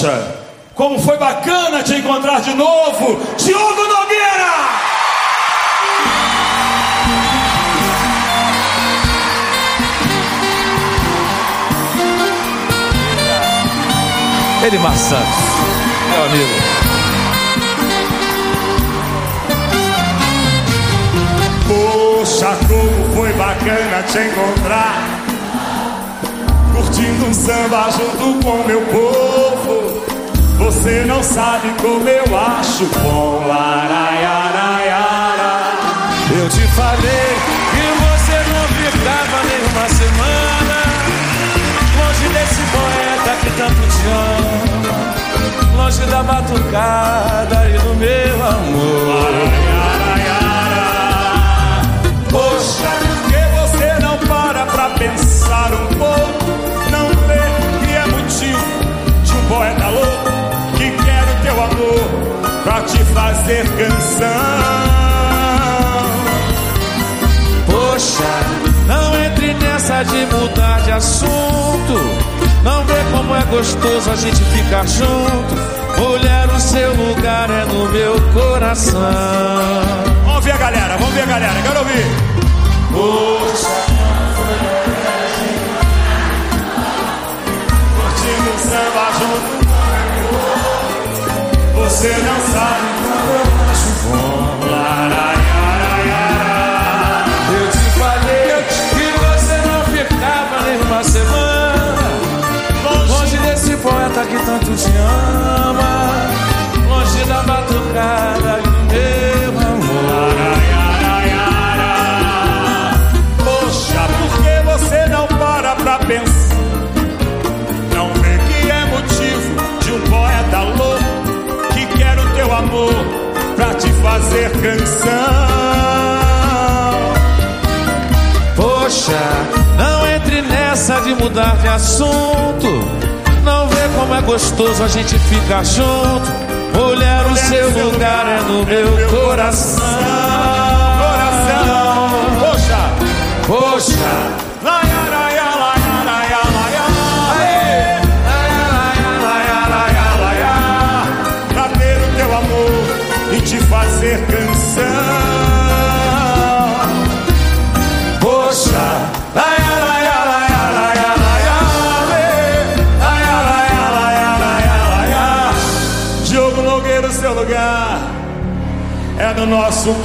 Poxa, como foi bacana te encontrar de novo, Diogo Nogueira! Edmar Santos, meu amigo. Poxa, como foi bacana te encontrar, curtindo um samba junto com meu povo. Você não sabe como eu acho bom. Laraiaraiara. Eu te falei que você não ficava nem uma semana longe desse poeta que tanto te ama, longe da batucada e do meu amor. Laraiaraiara. Poxa, por que você não para pra pensar um pouco? Não vê que é motivo de um poeta louco que quer o teu amor pra te fazer canção. Poxa, não entre nessa de mudar de assunto. Não vê como é gostoso a gente ficar junto. Mulher, o seu lugar é no meu coração. Vamos ver a galera, quero ouvir. Poxa, curtindo um samba junto. Você não sabe como eu acho bom. Laraiaraiara. Eu te falei que você não ficava nem uma semana longe desse poeta que tanto te ama, longe da batucada e do meu amor. Laraiaraiara. Poxa, por que você não para pra pensar? Não vê que é motivo de um poeta louco que quer o teu amor pra te fazer canção. Poxa, não entre nessa de mudar de assunto. Não vê como é gostoso a gente ficar junto. Mulher, o seu lugar é no meu coração. Poxa, Poxa, pra ter o teu amor e te fazer canção. poxa, Diogo Nogueira, o seu lugar é no nosso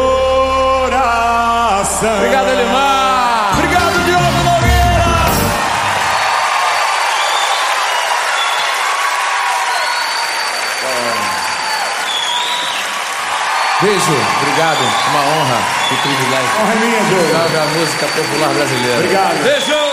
coração. obrigado, Elimar. Obrigado, Diogo Nogueira. Beijo, obrigado, uma honra e privilégio. Honra minha, Diogo. Da música popular brasileira. Obrigado. Beijo.